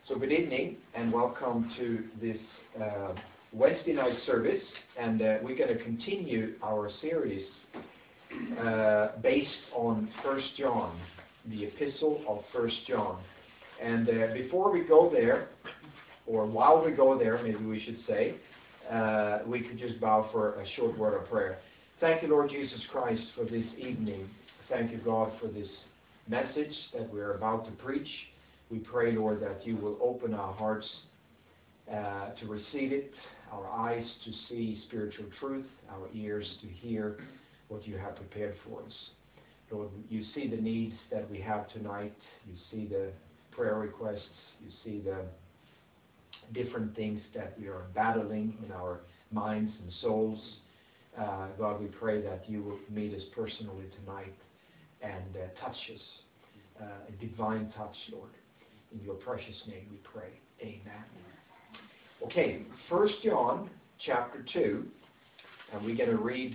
So good evening and welcome to this Wednesday night service, and we're going to continue our series based on 1 John, the epistle of 1 John. And before we go there, or while we go there, maybe we should say, we could just bow for a short word of prayer. Thank you, Lord Jesus Christ, for this evening. Thank you, God, for this message that we're about to preach. We pray, Lord, that you will open our hearts to receive it, our eyes to see spiritual truth, our ears to hear what you have prepared for us. Lord, you see the needs that we have tonight. You see the prayer requests. You see the different things that we are battling in our minds and souls. God, we pray that you will meet us personally tonight and touch us, a divine touch, Lord. In your precious name we pray. Amen. Okay, 1 John chapter 2, and we're going to read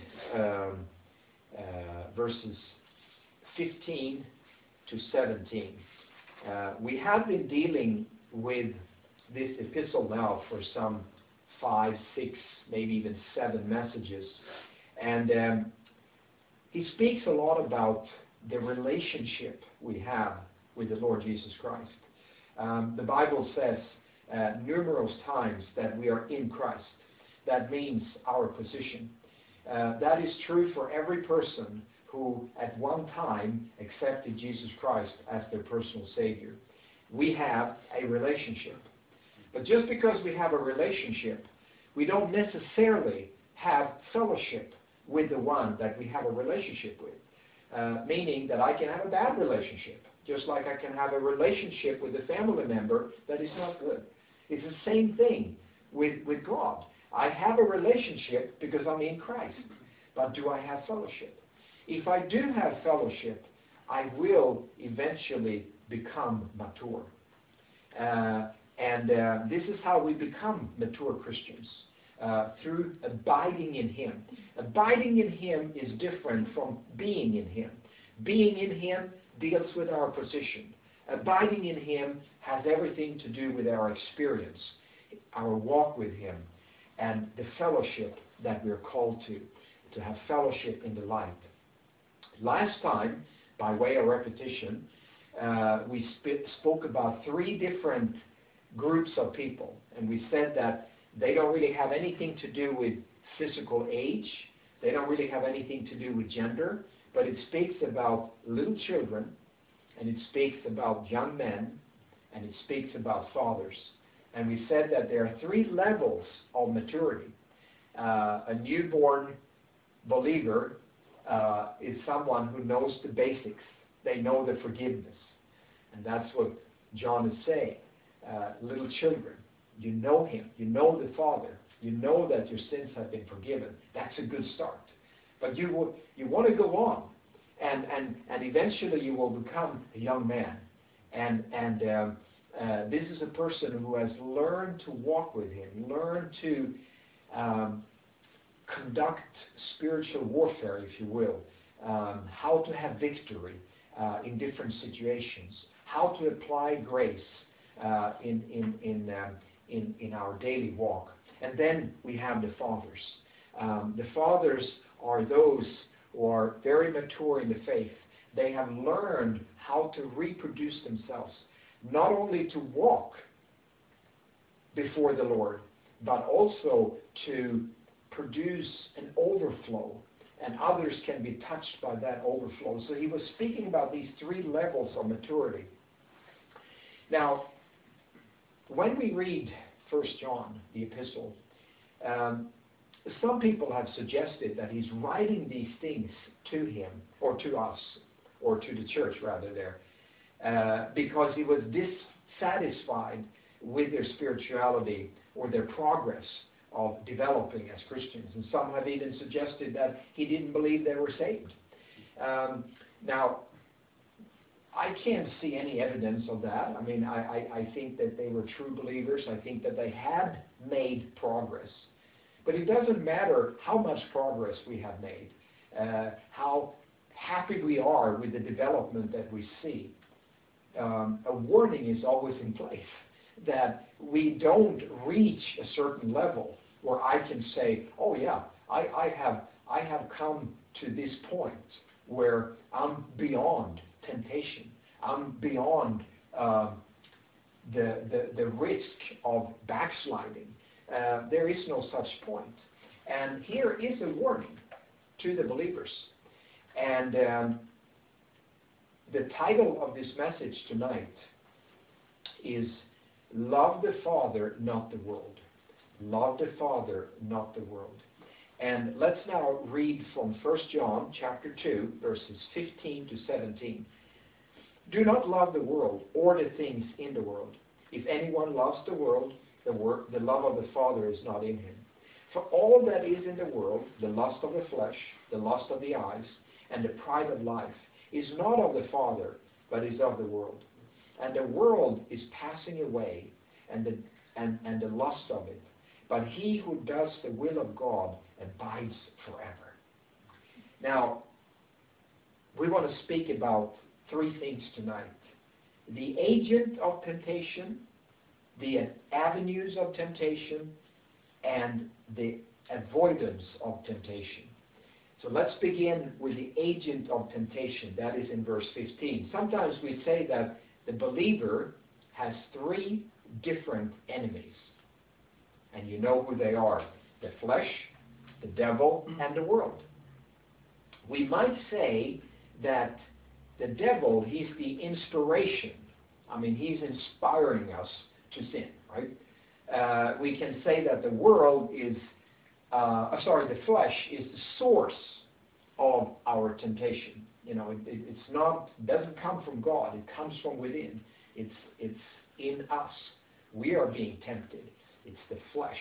verses 15 to 17. We have been dealing with this epistle now for some 5, 6, maybe even 7 messages. And he speaks a lot about the relationship we have with the Lord Jesus Christ. The Bible says numerous times that we are in Christ. That means our position. That is true for every person who at one time accepted Jesus Christ as their personal Savior. We have a relationship. But just because we have a relationship, we don't necessarily have fellowship with the one that we have a relationship with. Meaning that I can have a bad relationship, just like I can have a relationship with a family member that is not good. It's the same thing with God. I have a relationship because I'm in Christ. But do I have fellowship? If I do have fellowship, I will eventually become mature. This is how we become mature Christians, through abiding in Him. Abiding in Him is different from being in Him. Being in Him deals with our position. Abiding in Him has everything to do with our experience, our walk with Him, and the fellowship that we're called to have fellowship in the light. Last time, by way of repetition, we spoke about 3 different groups of people, and we said that they don't really have anything to do with physical age, they don't really have anything to do with gender, but it speaks about little children, and it speaks about young men, and it speaks about fathers. And we said that there are 3 levels of maturity. A newborn believer is someone who knows the basics. They know the forgiveness. And that's what John is saying. Little children, you know Him, you know the Father, you know that your sins have been forgiven. That's a good start. But you want to go on, and eventually you will become a young man. And this is a person who has learned to walk with Him, learned to conduct spiritual warfare, if you will, how to have victory in different situations, how to apply grace in our daily walk. And then we have the fathers. The fathers are those who are very mature in the faith. They have learned how to reproduce themselves, not only to walk before the Lord, but also to produce an overflow, and others can be touched by that overflow. So he was speaking about these 3 levels of maturity. Now, when we read 1 John, the epistle, some people have suggested that he's writing these things to him, or to us, or to the church rather there, because he was dissatisfied with their spirituality or their progress of developing as Christians. And some have even suggested that he didn't believe they were saved. Now, I can't see any evidence of that. I mean, I think that they were true believers. I think that they had made progress. But it doesn't matter how much progress we have made, how happy we are with the development that we see. A warning is always in place. that we don't reach a certain level where I can say, oh yeah, I have come to this point where I'm beyond temptation. I'm beyond the risk of backsliding. There is no such point. And here is a warning to the believers. And the title of this message tonight is Love the Father, Not the World. Love the Father, not the world. And let's now read from 1 John chapter 2, verses 15 to 17. Do not love the world or the things in the world. If anyone loves the world, the love of the Father is not in him. For all that is in the world, the lust of the flesh, the lust of the eyes, and the pride of life, is not of the Father, but is of the world. And the world is passing away, and the lust of it. But he who does the will of God abides forever. Now, we want to speak about three things tonight. The agent of temptation, the avenues of temptation, and the avoidance of temptation. So let's begin with the agent of temptation. That is in verse 15. Sometimes we say that the believer has three different enemies. And you know who they are: the flesh, the devil, and the world. We might say that the devil, he's the inspiration. I mean, he's inspiring us to sin, right? We can say that the world is, the flesh is the source of our temptation. You know, it doesn't come from God. It comes from within. It's in us. We are being tempted. It's the flesh,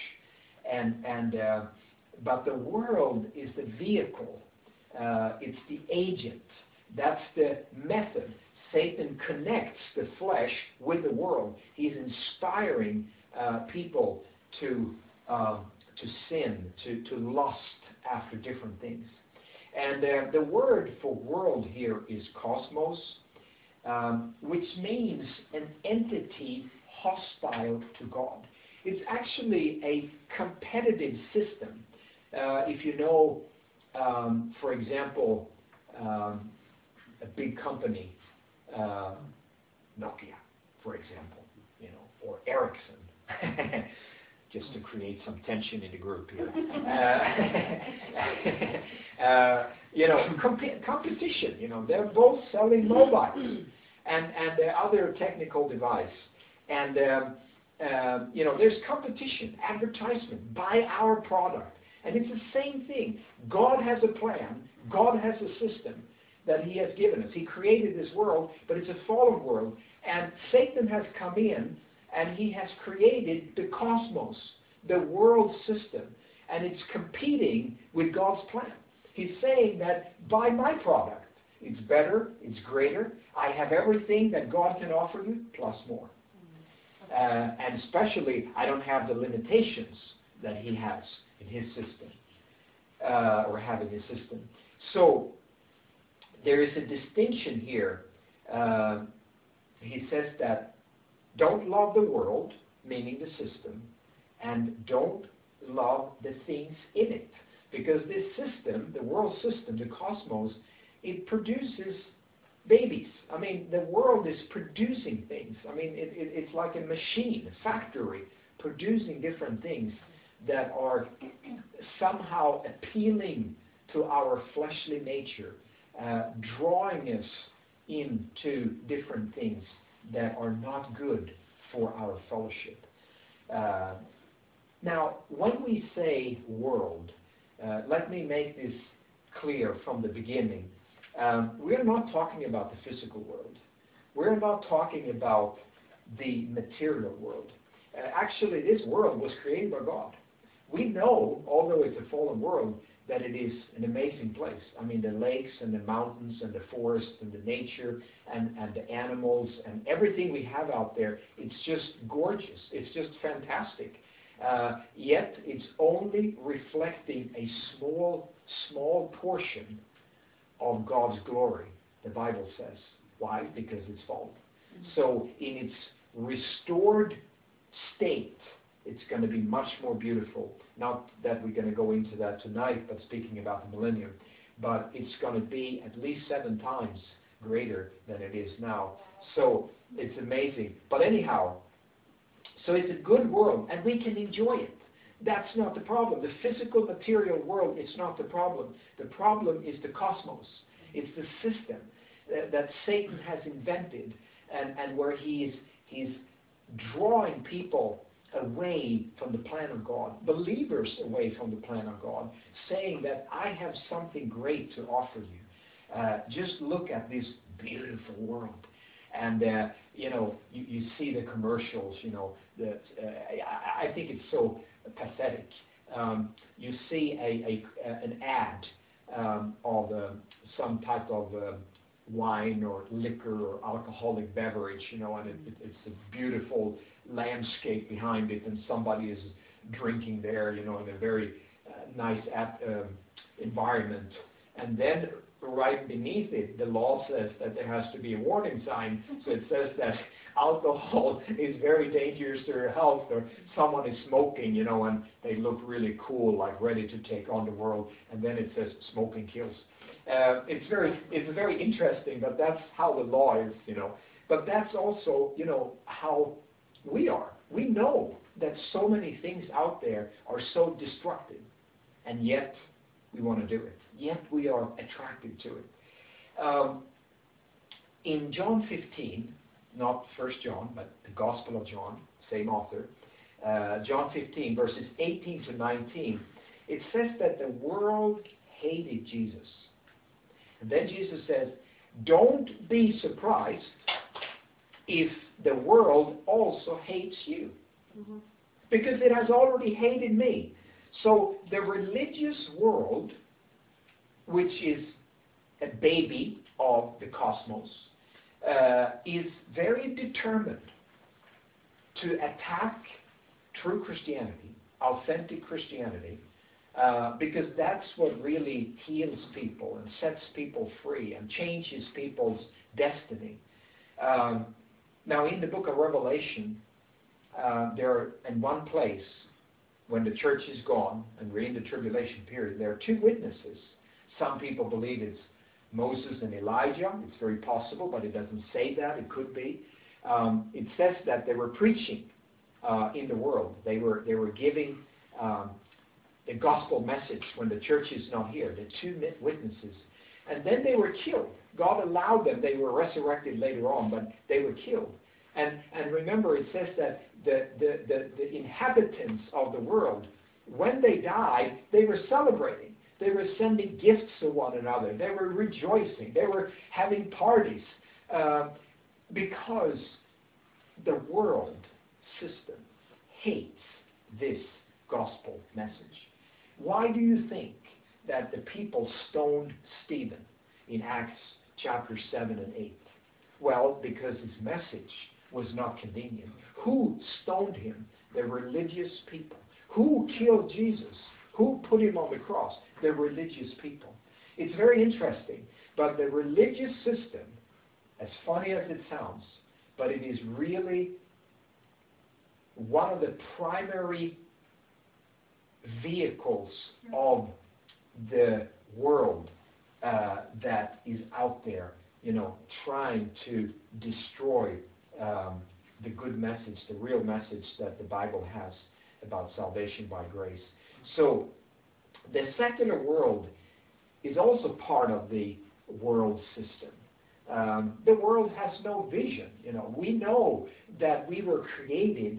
but the world is the vehicle. It's the agent. That's the method. Satan connects the flesh with the world. He's inspiring people to sin, to lust after different things. And the word for world here is cosmos, which means an entity hostile to God. It's actually a competitive system. If you know, for example, a big company, Nokia, for example, you know, or Ericsson, just to create some tension in the group here. You know, competition. You know, they're both selling mobiles and other technical device, and you know, there's competition, advertisement, buy our product. And it's the same thing. God has a plan. God has a system that he has given us. He created this world, but it's a fallen world. And Satan has come in, and he has created the cosmos, the world system. And it's competing with God's plan. He's saying that buy my product. It's better, it's greater. I have everything that God can offer you, plus more. And especially, I don't have the limitations that he has in his system, or have in his system. So, there is a distinction here. He says that don't love the world, meaning the system, and don't love the things in it. Because this system, the world system, the cosmos, it produces babies. I mean, the world is producing things. I mean, it's like a machine, a factory, producing different things that are somehow appealing to our fleshly nature, drawing us into different things that are not good for our fellowship. Now, when we say world, let me make this clear from the beginning. We're not talking about the physical world. We're not talking about the material world. Actually, this world was created by God. We know, although it's a fallen world, that it is an amazing place. I mean, the lakes and the mountains and the forest and the nature and the animals and everything we have out there, it's just gorgeous. It's just fantastic. Yet, it's only reflecting a small portion of God's glory, the Bible says. Why? Because it's fallen. So in its restored state, it's going to be much more beautiful. Not that we're going to go into that tonight, but speaking about the millennium. But it's going to be at least 7 times greater than it is now. So it's amazing. But anyhow, so it's a good world, and we can enjoy it. That's not the problem. The physical material world is not the problem. The problem is the cosmos. It's the system that Satan has invented, and where he's drawing people away from the plan of God, believers away from the plan of God, saying that I have something great to offer you. Just look at this beautiful world. And, you see the commercials, that I think it's so pathetic. You see an ad of some type of wine or liquor or alcoholic beverage, and it's a beautiful landscape behind it, and somebody is drinking there, in a very nice environment. And then right beneath it, the law says that there has to be a warning sign. So it says that alcohol is very dangerous to your health, or someone is smoking, and they look really cool, like ready to take on the world. And then it says smoking kills. It's very interesting, but that's how the law is, But that's also, how we are. We know that so many things out there are so destructive, and yet we want to do it. Yet we are attracted to it. In John 15, not 1 John, but the Gospel of John, same author, John 15, verses 18 to 19, it says that the world hated Jesus. And then Jesus says, don't be surprised if the world also hates you. Mm-hmm. Because it has already hated me. So the religious world, which is a baby of the cosmos, is very determined to attack true Christianity, authentic Christianity, because that's what really heals people and sets people free and changes people's destiny. Now, in the book of Revelation, there are, in one place, when the church is gone and we're in the tribulation period, there are 2 witnesses. Some people believe it's Moses and Elijah. It's very possible, but it doesn't say that. It could be. It says that they were preaching in the world. They were giving the gospel message when the church is not here. The 2 witnesses. And then they were killed. God allowed them. They were resurrected later on, but they were killed. And remember, it says that the inhabitants of the world, when they died, they were celebrating. They were sending gifts to one another. They were rejoicing. They were having parties because the world system hates this gospel message. Why do you think that the people stoned Stephen in Acts chapter 7 and 8? Well, because his message was not convenient. Who stoned him? The religious people. Who killed Jesus? Who put him on the cross? The religious people. It's very interesting, but the religious system, as funny as it sounds, but it is really one of the primary vehicles of the world that is out there, trying to destroy the good message, the real message that the Bible has about salvation by grace. So the secular world is also part of the world system. The world has no vision. We know that we were created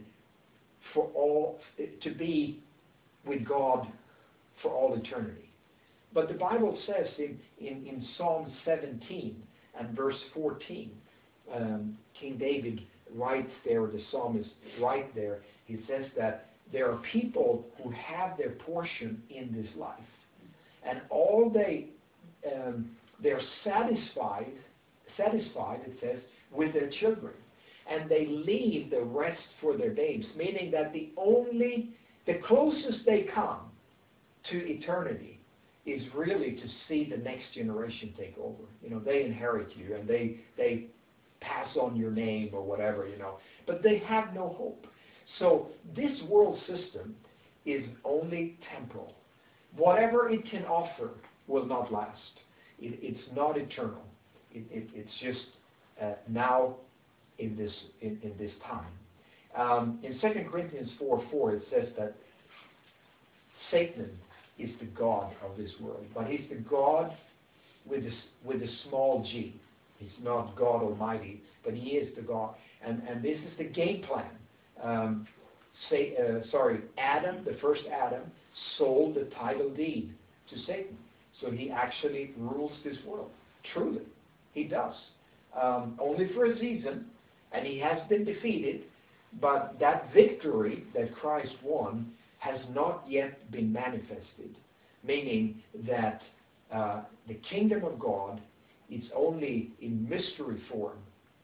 to be with God for all eternity. But the Bible says in Psalm 17 and verse 14, King David writes there, or the psalmist writes there, he says that there are people who have their portion in this life, and all they're satisfied, it says, with their children, and they leave the rest for their babes, meaning that the closest they come to eternity is really to see the next generation take over. They inherit you, and they pass on your name or whatever, but they have no hope. So this world system is only temporal. Whatever it can offer will not last. It's not eternal. It's just now in this time. In 2 Corinthians 4:4 it says that Satan is the god of this world, but he's the god with a small g. He's not God Almighty, but he is the God. And this is the game plan. Adam, the first Adam, sold the title deed to Satan. So he actually rules this world. Truly, he does. Only for a season, and he has been defeated, but that victory that Christ won has not yet been manifested, meaning that the kingdom of God is only in mystery form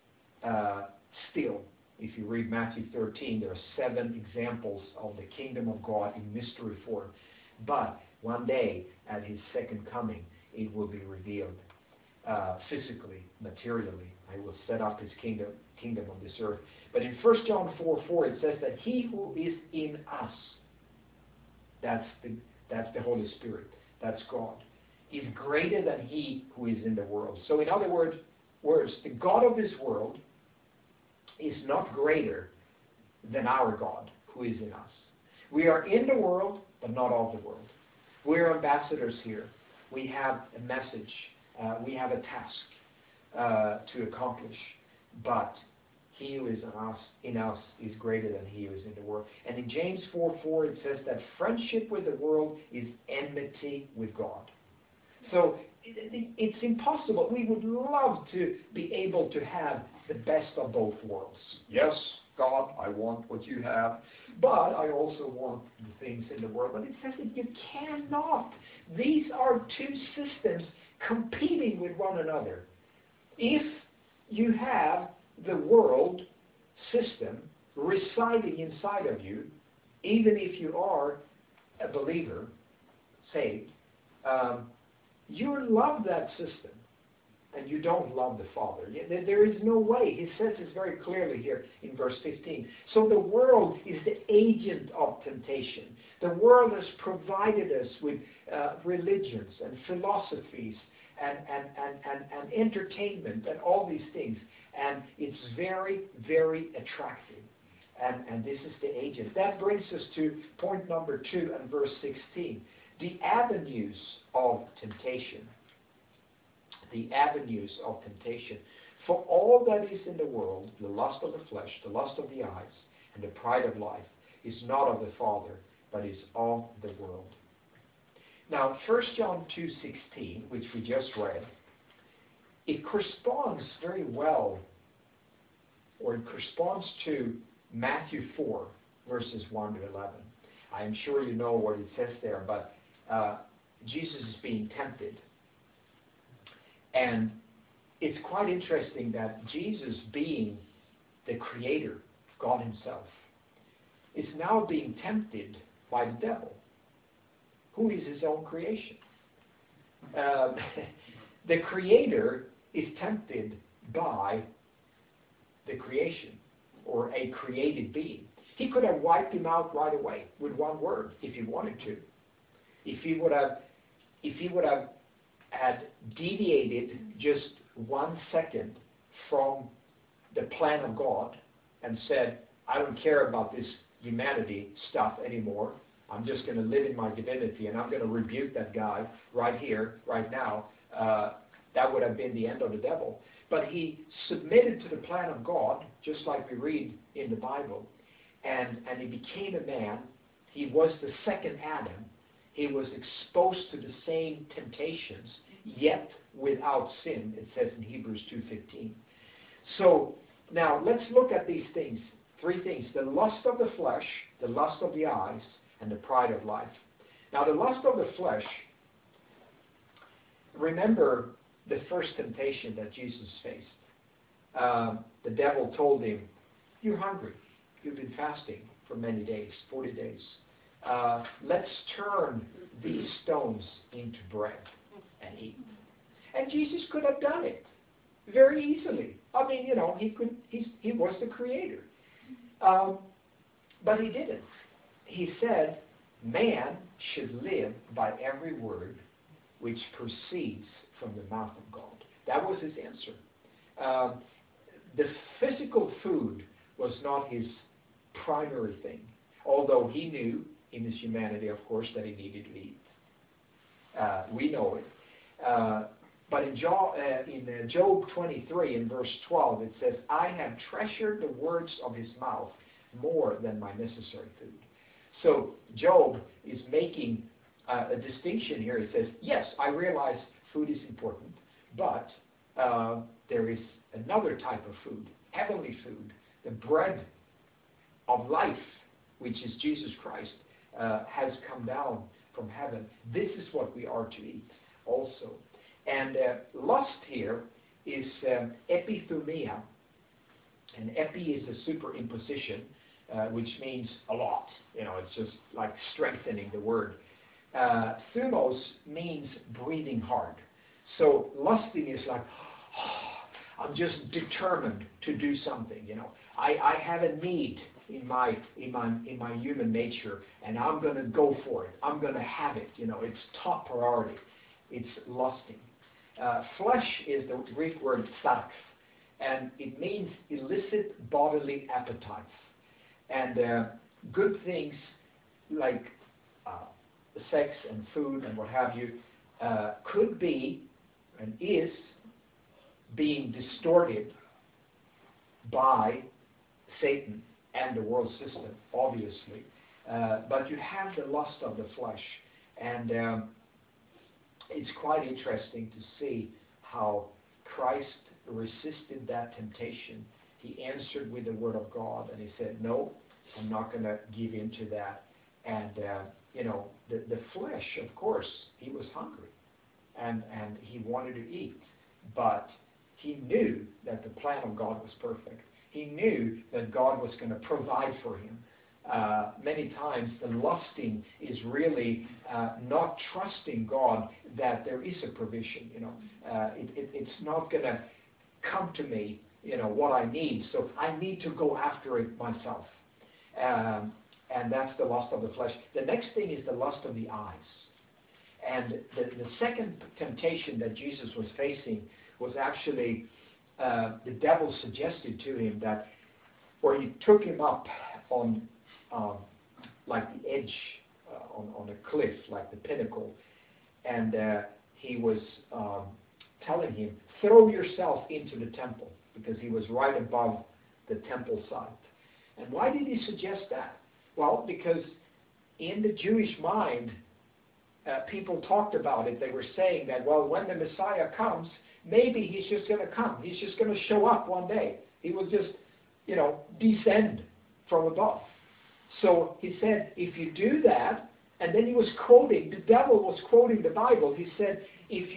still. If you read Matthew 13, there are 7 examples of the kingdom of God in mystery form. But one day, at his second coming, it will be revealed physically, materially. I will set up his kingdom on this earth. But in 1 John 4:4, it says that he who is in us, that's the Holy Spirit, that's God, is greater than he who is in the world. So in other words, the God of this world is not greater than our God who is in us. We are in the world, but not of the world. We're ambassadors here. We have a message. We have a task to accomplish. But he who is in us is greater than he who is in the world. And in James 4:4 it says that friendship with the world is enmity with God. So it's impossible. We would love to be able to have the best of both worlds. Yes, God, I want what you have, but I also want the things in the world. But it says that you cannot. These are two systems competing with one another. If you have the world system residing inside of you, even if you are a believer, saved, you love that system, and you don't love the Father. There is no way. He says this very clearly here in verse 15. So the world is the agent of temptation. The world has provided us with religions and philosophies and entertainment and all these things. And it's very, very attractive. And this is the agent. That brings us to point number 2 and verse 16. The avenues of temptation. The avenues of temptation. For all that is in the world, the lust of the flesh, the lust of the eyes, and the pride of life, is not of the Father, but is of the world. Now, 1 John 2:16, which we just read, it corresponds very well, or it corresponds to Matthew 4, verses 1 to 11. I am sure you know what it says there, but Jesus is being tempted. And it's quite interesting that Jesus, being the creator, God himself, is now being tempted by the devil, who is his own creation. The creator is tempted by the creation, or a created being. He could have wiped him out right away with one word if he wanted to. If he would have had deviated just 1 second from the plan of God and said, I don't care about this humanity stuff anymore. I'm just going to live in my divinity, and I'm going to rebuke that guy right here, right now. That would have been the end of the devil. But he submitted to the plan of God, just like we read in the Bible, and he became a man. He was the second Adam. He was exposed to the same temptations, yet without sin, it says in Hebrews 2:15. So now let's look at these things. 3 things: the lust of the flesh, the lust of the eyes, and the pride of life. Now the lust of the flesh, remember the first temptation that Jesus faced. The devil told him, you're hungry. You've been fasting for many days, 40 days. Let's turn these stones into bread and eat. And Jesus could have done it very easily. I mean, he was the creator. But he didn't. He said, man should live by every word which proceeds from the mouth of God. That was his answer. The physical food was not his primary thing, although he knew in his humanity, of course, that he needed to eat. We know it. But in Job 23, in verse 12, it says, I have treasured the words of his mouth more than my necessary food. So Job is making a distinction here. He says, yes, I realize food is important, but there is another type of food, heavenly food, the bread of life, which is Jesus Christ, has come down from heaven. This is what we are to eat also. And lust here is epithumia, and epi is a superimposition, which means a lot. It's just like strengthening the word. Thumos means breathing hard. So lusting is like, I'm just determined to do something. I have a need in my human nature, and I'm going to go for it. I'm going to have it. It's top priority. It's lusting. Flesh is the Greek word sarx, and it means illicit bodily appetites. And good things like sex and food and what have you could be and is being distorted by Satan and the world system, obviously. But you have the lust of the flesh. And it's quite interesting to see how Christ resisted that temptation. He answered with the Word of God, and he said, no, I'm not going to give in to that. And, the flesh, of course, he was hungry, and he wanted to eat. But he knew that the plan of God was perfect. He knew that God was going to provide for him. Many times the lusting is really not trusting God that there is a provision. It's not going to come to me, what I need. So I need to go after it myself. And that's the lust of the flesh. The next thing is the lust of the eyes. And the second temptation that Jesus was facing was actually the devil suggested to him that, or he took him up on like the edge on a cliff, like the pinnacle, and he was telling him, throw yourself into the temple, because he was right above the temple site. And why did he suggest that? Well, because in the Jewish mind, people talked about it. They were saying that, well, when the Messiah comes, maybe he's just going to come. He's just going to show up one day. He will just, descend from above. So he said, if you do that, and then he was quoting, the devil was quoting the Bible. He said, if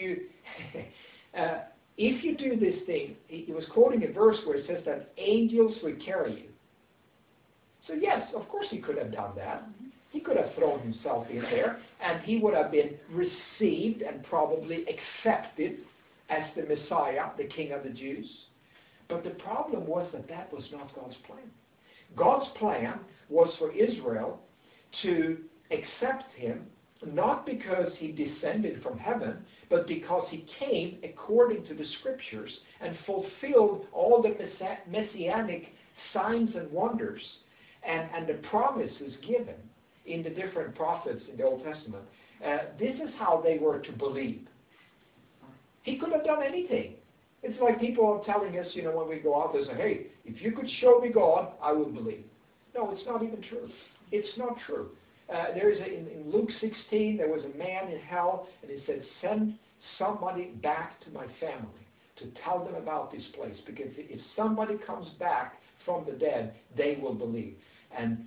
you do this thing, he was quoting a verse where it says that angels will carry you. So yes, of course he could have done that. He could have thrown himself in there, and he would have been received and probably accepted as the Messiah, the King of the Jews. But the problem was that was not God's plan. God's plan was for Israel to accept him, not because he descended from heaven, but because he came according to the Scriptures and fulfilled all the messianic signs and wonders and the promises given in the different prophets in the Old Testament. This is how they were to believe. He could have done anything. It's like people are telling us, when we go out, they say, hey, if you could show me God, I would believe. No, it's not even true. It's not true. In Luke 16, there was a man in hell, and he said, send somebody back to my family to tell them about this place, because if somebody comes back from the dead, they will believe. And,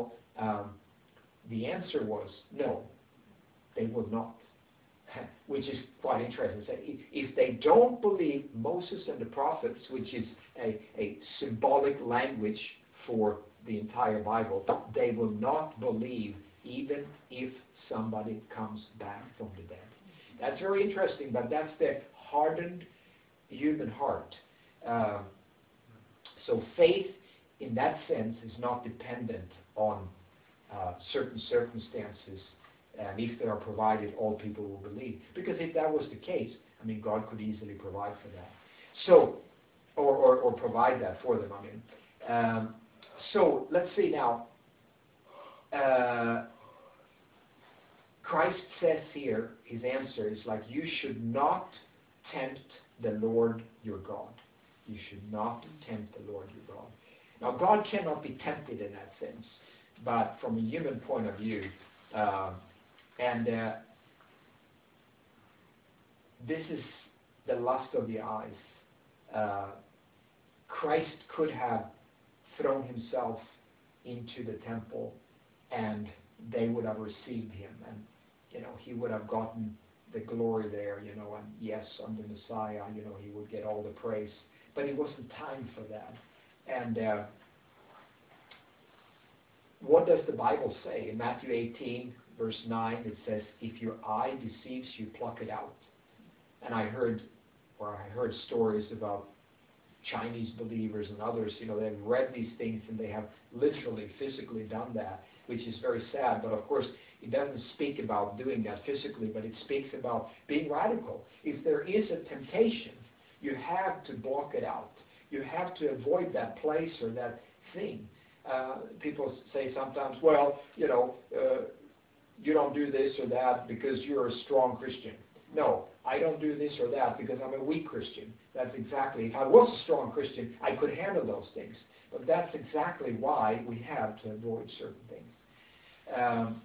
the answer was no, they will not. Which is quite interesting. If they don't believe Moses and the prophets, which is a symbolic language for the entire Bible, they will not believe even if somebody comes back from the dead. That's very interesting, but that's the hardened human heart. So faith in that sense, is not dependent on certain circumstances, and if they are provided, all people will believe. Because if that was the case, I mean, God could easily provide for that. So, or provide that for them, I mean. So, let's see now. Christ says here, his answer is like, you should not tempt the Lord your God. You should not tempt the Lord your God. Now, God cannot be tempted in that sense, but from a human point of view, this is the lust of the eyes. Christ could have thrown himself into the temple, and they would have received him, and he would have gotten the glory there, and yes, I'm the Messiah, he would get all the praise. But it wasn't time for that. And what does the Bible say? In Matthew 18, verse 9, it says, if your eye deceives you, pluck it out. And I heard stories about Chinese believers and others, they've read these things and they have literally, physically done that, which is very sad. But of course, it doesn't speak about doing that physically, but it speaks about being radical. If there is a temptation, you have to block it out. You have to avoid that place or that thing. People say sometimes, well, you don't do this or that because you're a strong Christian. No, I don't do this or that because I'm a weak Christian. That's exactly, if I was a strong Christian, I could handle those things. But that's exactly why we have to avoid certain things.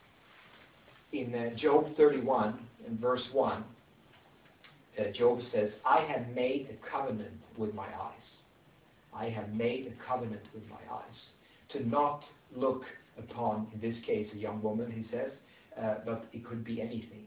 In Job 31, in verse 1, Job says, I have made a covenant with my eyes. I have made a covenant with my eyes to not look upon, in this case, a young woman, he says, but it could be anything.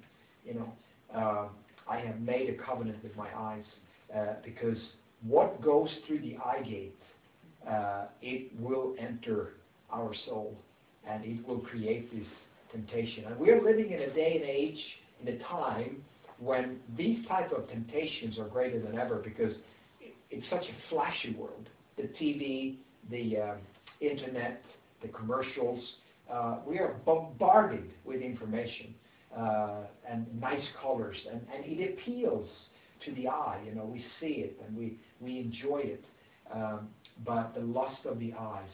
I have made a covenant with my eyes because what goes through the eye gate, it will enter our soul, and it will create this temptation. And we are living in a day and age, in a time when these type of temptations are greater than ever, because it's such a flashy world. The TV, the internet, the commercials, we are bombarded with information and nice colors, and it appeals to the eye. We see it and we enjoy it, but the lust of the eyes.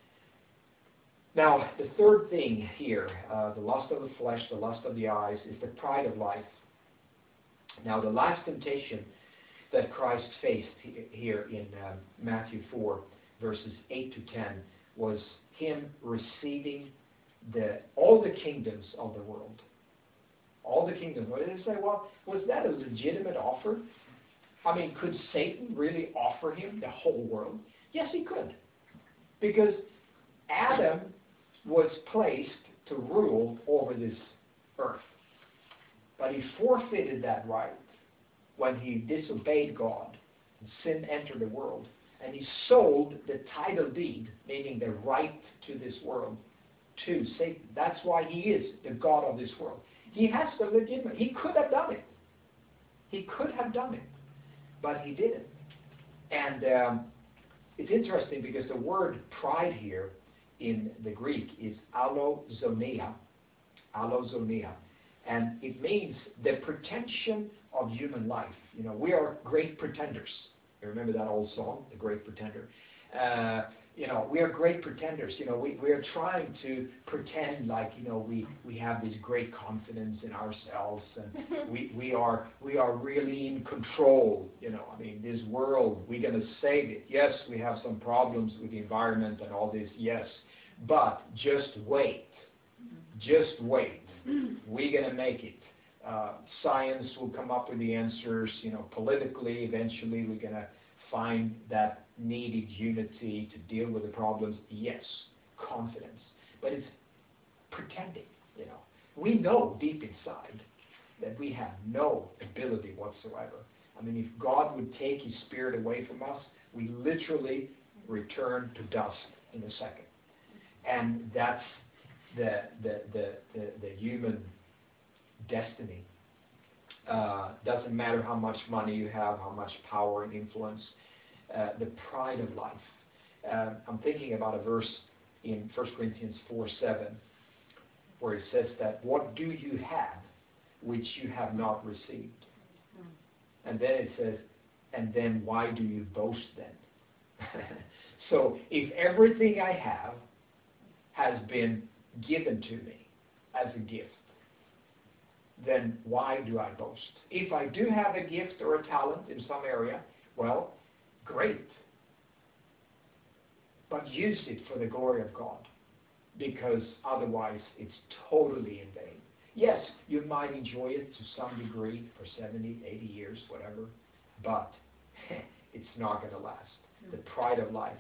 Now, the third thing here, the lust of the flesh, the lust of the eyes, is the pride of life. Now, the last temptation that Christ faced here in Matthew 4, verses 8 to 10, was him receiving all the kingdoms of the world. All the kingdoms. What did he say? Well, was that a legitimate offer? I mean, could Satan really offer him the whole world? Yes, he could. Because Adam was placed to rule over this earth. But he forfeited that right when he disobeyed God, and sin entered the world, and he sold the title deed, meaning the right to this world, to Satan. That's why he is the God of this world. He has the legitimate. He could have done it. He could have done it, but he didn't. And it's interesting because the word pride here in the Greek is allozonia, and it means the pretension of human life. We are great pretenders. You remember that old song, The Great Pretender? We are great pretenders. We are trying to pretend like we have this great confidence in ourselves, and we are really in control. This world, we're going to save it. Yes, we have some problems with the environment and all this. Yes, but just wait. Just wait. We're going to make it. Science will come up with the answers. Politically, eventually, we're going to find that needed unity to deal with the problems. Yes, confidence. But it's pretending, We know deep inside that we have no ability whatsoever. If God would take His Spirit away from us, we literally return to dust in a second. And that's the human destiny. Doesn't matter how much money you have, how much power and influence. The pride of life. I'm thinking about a verse in 1 Corinthians 4:7, where it says that, what do you have which you have not received? And then it says, and then why do you boast then? So if everything I have has been given to me as a gift, then why do I boast? If I do have a gift or a talent in some area, well, great. But use it for the glory of God, because otherwise it's totally in vain. Yes, you might enjoy it to some degree for 70, 80 years, whatever, but it's not going to last. The pride of life.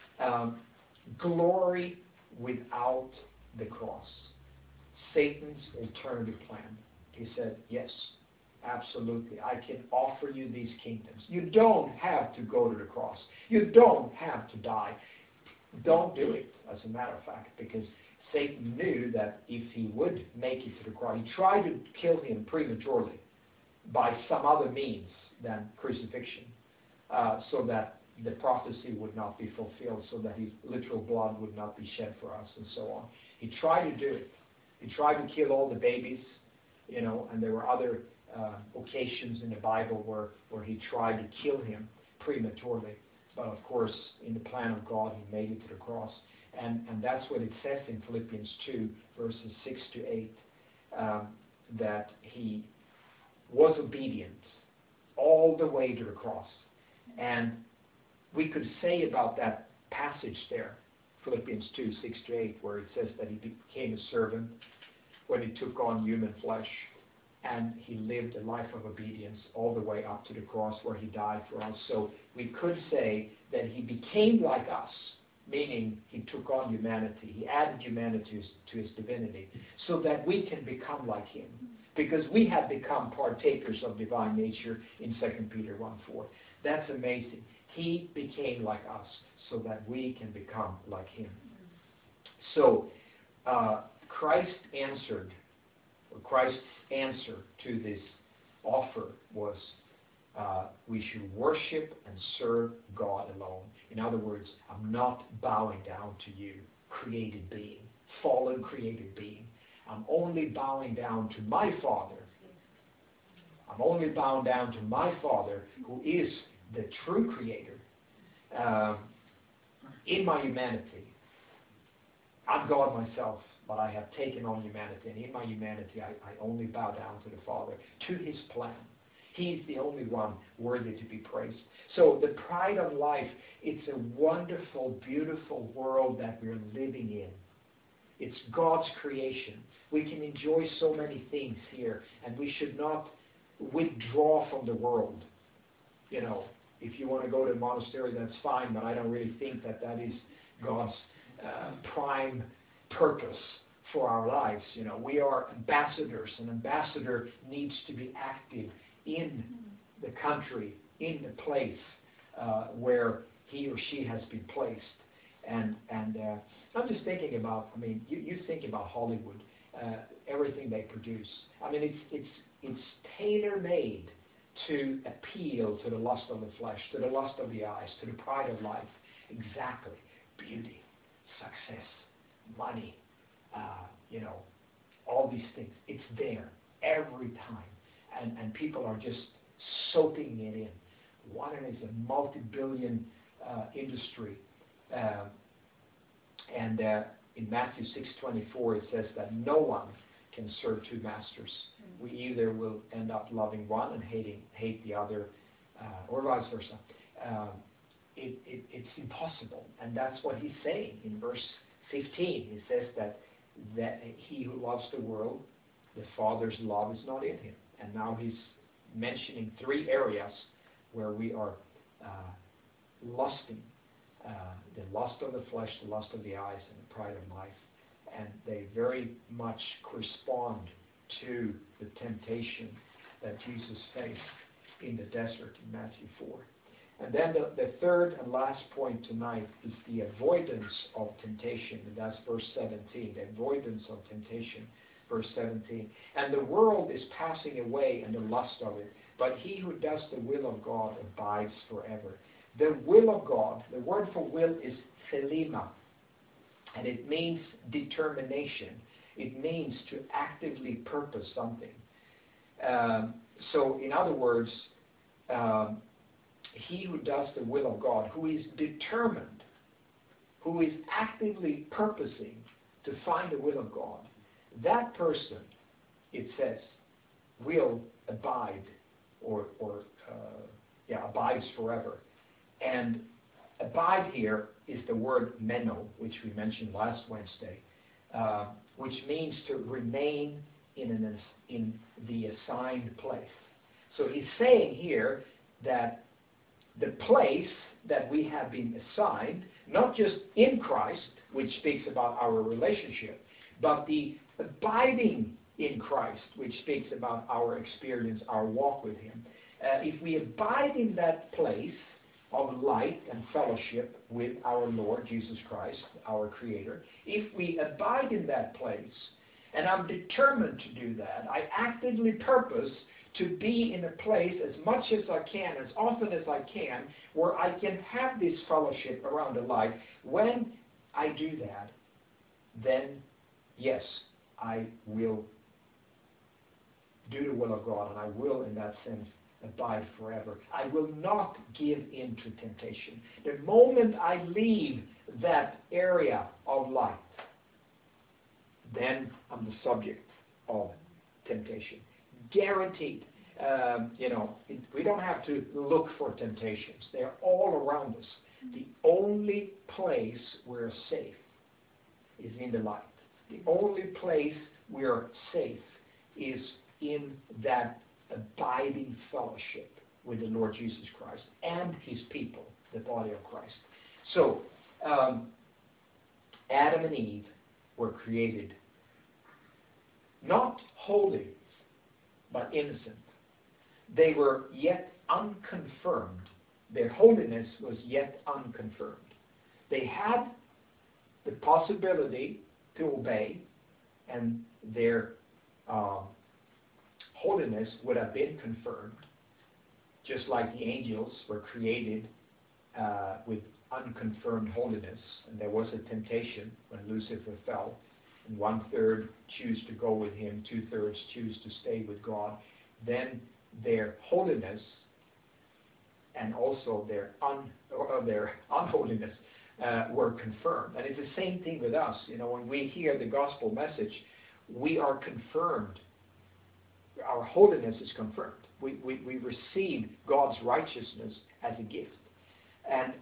Glory without the cross. Satan's alternative plan. He said, yes, absolutely, I can offer you these kingdoms. You don't have to go to the cross. You don't have to die. Don't do it, as a matter of fact, because Satan knew that if he would make it to the cross, he tried to kill him prematurely by some other means than crucifixion, so that the prophecy would not be fulfilled, so that his literal blood would not be shed for us, and so on. He tried to do it. He tried to kill all the babies, and there were other occasions in the Bible where he tried to kill him prematurely. But of course, in the plan of God, he made it to the cross. And that's what it says in Philippians 2, verses 6 to 8, that he was obedient all the way to the cross. And we could say about that passage there, Philippians 2, 6 to 8, where it says that he became a servant when he took on human flesh, and he lived a life of obedience all the way up to the cross where he died for us. So we could say that he became like us, meaning he took on humanity. He added humanity to his divinity so that we can become like him, because we have become partakers of divine nature in 2 Peter 1:4. That's amazing. He became like us so that we can become like him. So Christ's answer to this offer was we should worship and serve God alone. In other words, I'm not bowing down to you, created being, fallen created being. I'm only bowing down to my Father. I'm only bowing down to my Father, who is the true creator. In my humanity, I'm God myself, but I have taken on humanity, and in my humanity I only bow down to the Father, to his plan. He's the only one worthy to be praised. So the pride of life, it's a wonderful, beautiful world that we're living in. It's God's creation. We can enjoy so many things here, and we should not withdraw from the world. If you want to go to a monastery, that's fine, but I don't really think that is God's prime purpose for our lives. We are ambassadors. An ambassador needs to be active in the country, in the place where he or she has been placed. And I'm just thinking about, you think about Hollywood, everything they produce. It's tailor-made to appeal to the lust of the flesh, to the lust of the eyes, to the pride of life. Exactly. Beauty, success, money, all these things. It's there every time. And people are just soaking it in. One is a multi-billion industry. And in Matthew 6:24 it says that no one can serve two masters. We either will end up loving one and hate the other, or vice versa. It's impossible. And that's what he's saying in verse 15. He says that he who loves the world, the Father's love is not in him. And now he's mentioning three areas where we are lusting. The lust of the flesh, the lust of the eyes, and the pride of life. And they very much correspond to the temptation that Jesus faced in the desert in Matthew 4. And then the third and last point tonight is the avoidance of temptation. And that's verse 17, the avoidance of temptation, verse 17. And the world is passing away and the lust of it, but he who does the will of God abides forever. The will of God, the word for will is thelema, and it means determination. It means to actively purpose something. So, in other words, he who does the will of God, who is determined, who is actively purposing to find the will of God, that person, it says, will abide abides forever. And abide here is the word meno, which we mentioned last Wednesday, which means to remain in the assigned place. So he's saying here that the place that we have been assigned, not just in Christ, which speaks about our relationship, but the abiding in Christ, which speaks about our experience, our walk with Him. If we abide in that place of light and fellowship with our Lord Jesus Christ, our Creator, if we abide in that place, and I'm determined to do that, I actively purpose to be in a place as much as I can, as often as I can, where I can have this fellowship around the light. When I do that, then, yes, I will do the will of God, and I will, in that sense, abide forever. I will not give in to temptation. The moment I leave that area of light, then I'm the subject of temptation. Guaranteed. We don't have to look for temptations. They're all around us. The only place we're safe is in the light. The only place we're safe is in that abiding fellowship with the Lord Jesus Christ and His people, the body of Christ. So, Adam and Eve were created not holy, but innocent. They were yet unconfirmed. Their holiness was yet unconfirmed. They had the possibility to obey, and their holiness would have been confirmed, just like the angels were created with unconfirmed holiness. And there was a temptation when Lucifer fell, and 1/3 choose to go with him, 2/3 choose to stay with God. Then their holiness and also their unholiness were confirmed. And it's the same thing with us. When we hear the gospel message, we are confirmed. Our holiness is confirmed. We receive God's righteousness as a gift. And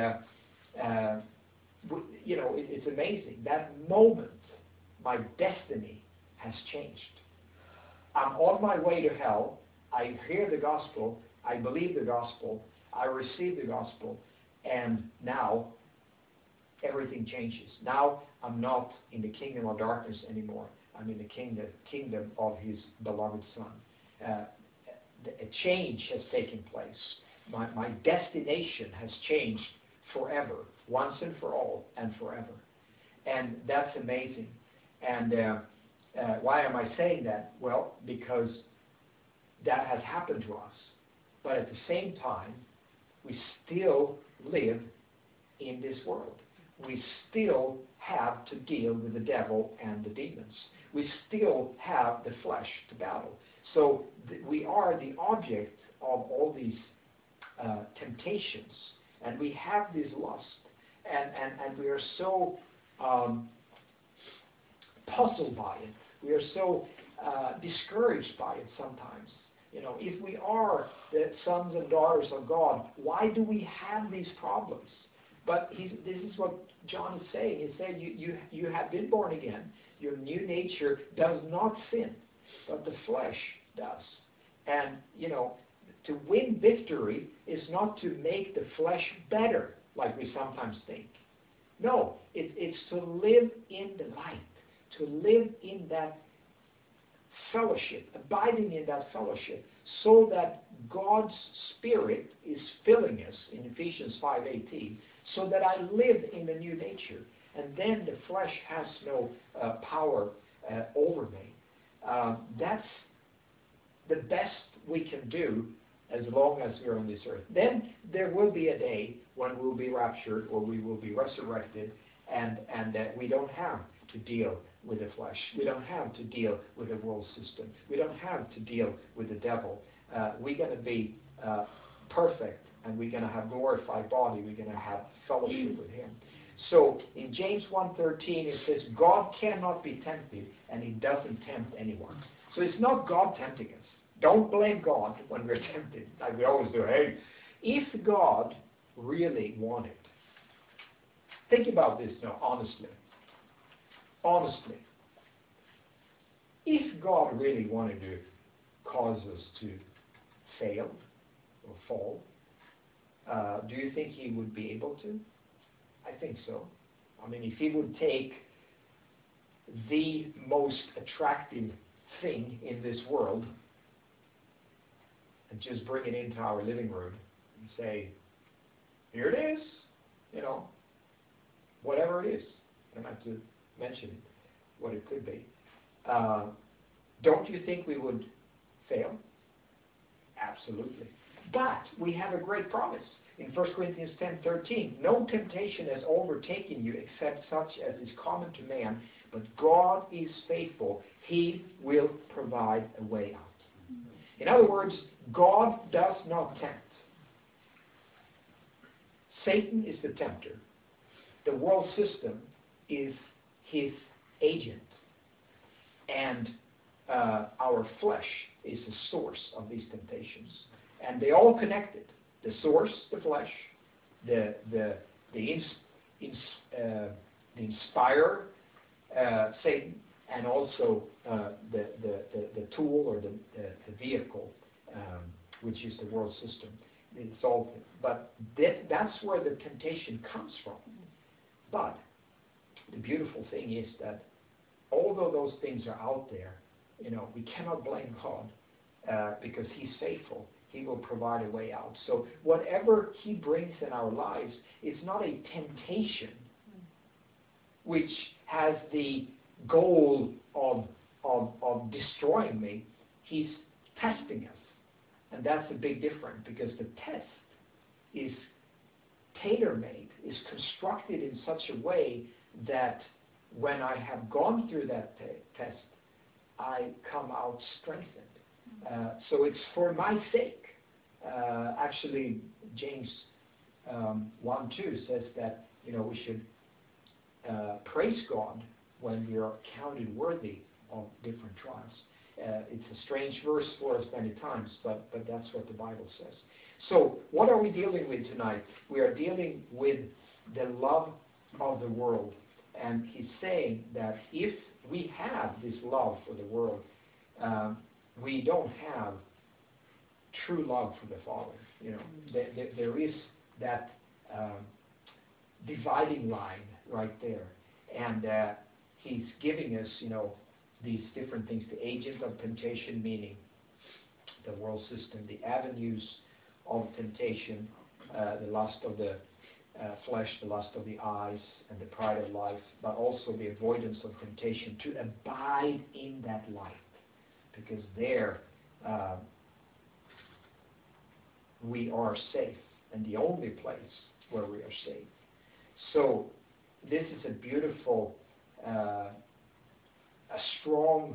it's amazing. That moment, my destiny has changed. I'm on my way to hell. I hear the gospel. I believe the gospel. I receive the gospel. And now everything changes. Now I'm not in the kingdom of darkness anymore. I'm in the kingdom of His beloved Son. A change has taken place. My destination has changed forever, once and for all, and forever. And that's amazing. And why am I saying that? Well, because that has happened to us. But at the same time, we still live in this world. We still have to deal with the devil and the demons. We still have the flesh to battle. So we are the object of all these temptations, and we have this lust, and we are so puzzled by it. We are so discouraged by it sometimes. If we are the sons and daughters of God, why do we have these problems? But this is what John is saying. He said, you have been born again. Your new nature does not sin, but the flesh does. And, to win victory is not to make the flesh better, like we sometimes think. No, it's to live in the light, to live in that fellowship, abiding in that fellowship, so that God's Spirit is filling us in Ephesians 5:18, so that I live in the new nature, and then the flesh has no power over me. That's the best we can do as long as we are on this earth. Then there will be a day when we will be raptured or we will be resurrected, and we don't have to deal with the flesh. We don't have to deal with the world system. We don't have to deal with the devil. We're going to be perfect, and we're going to have glorified body. We're going to have fellowship with Him. So in James 1:13 it says, God cannot be tempted, and He doesn't tempt anyone. So it's not God tempting us. Don't blame God when we're tempted, like we always do. Hey, if God really wanted, think about this now, honestly. Honestly, if God really wanted to cause us to fail or fall, do you think He would be able to? I think so. I mean, if He would take the most attractive thing in this world and just bring it into our living room and say, here it is, whatever it is. I don't have to mention what it could be. Don't you think we would fail? Absolutely. But we have a great promise. In 1 Corinthians 10:13, no temptation has overtaken you except such as is common to man, but God is faithful. He will provide a way out. In other words, God does not tempt. Satan is the tempter. The world system is his agent. And our flesh is the source of these temptations. And they all connected. The source, the flesh, the inspirer, Satan, and also the tool or the vehicle, which is the world system. It's all, but that's where the temptation comes from. But the beautiful thing is that although those things are out there, we cannot blame God because He's faithful. He will provide a way out. So whatever He brings in our lives is not a temptation which has the goal of destroying me. He's testing us. And that's a big difference, because the test is tailor-made, is constructed in such a way that when I have gone through that test, I come out strengthened. So it's for my sake. Actually, James 1:2 says that we should praise God when we are counted worthy of different trials. It's a strange verse for us many times, but that's what the Bible says. So what are we dealing with tonight? We are dealing with the love of the world. And he's saying that if we have this love for the world, we don't have true love for the Father. There is that dividing line right there. And he's giving us, these different things, the agent of temptation, meaning the world system, the avenues of temptation, the lust of the flesh, the lust of the eyes, and the pride of life, but also the avoidance of temptation, to abide in that light, because there we are safe, and the only place where we are safe. So this is a beautiful, a strong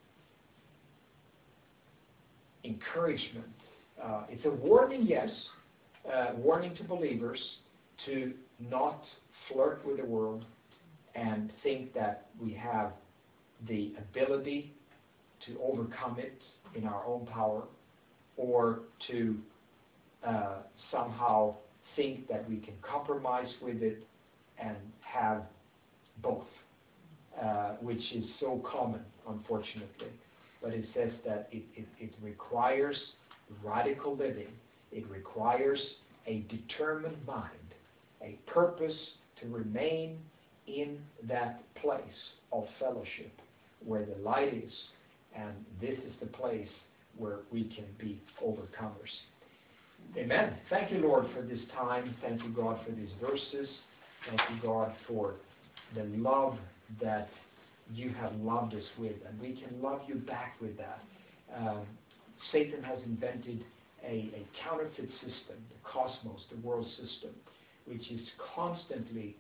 encouragement. It's a warning, yes, warning to believers to not flirt with the world and think that we have the ability to overcome it in our own power, or to somehow think that we can compromise with it and have both, which is so common, unfortunately. But it says that it requires radical living. It requires a determined mind, a purpose to remain in that place of fellowship where the light is. And this is the place where we can be overcomers. Amen. Thank you, Lord, for this time. Thank you, God, for these verses. Thank you, God, for the love that you have loved us with, and we can love you back with that. Satan has invented a counterfeit system, the cosmos, the world system, which is constantly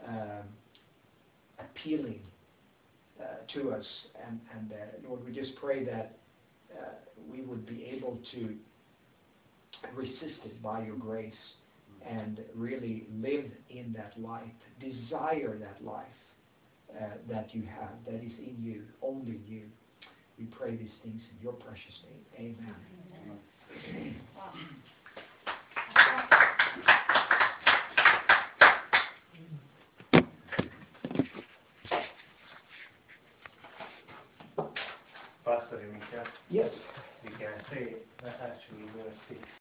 appealing to us. And Lord, we just pray that we would be able to resist it by your grace and really live in that life, desire that life that you have, that is in you, only you. We pray these things in your precious name. Amen. Amen. Pastor Mika, Yes. we can say that actually verse 6.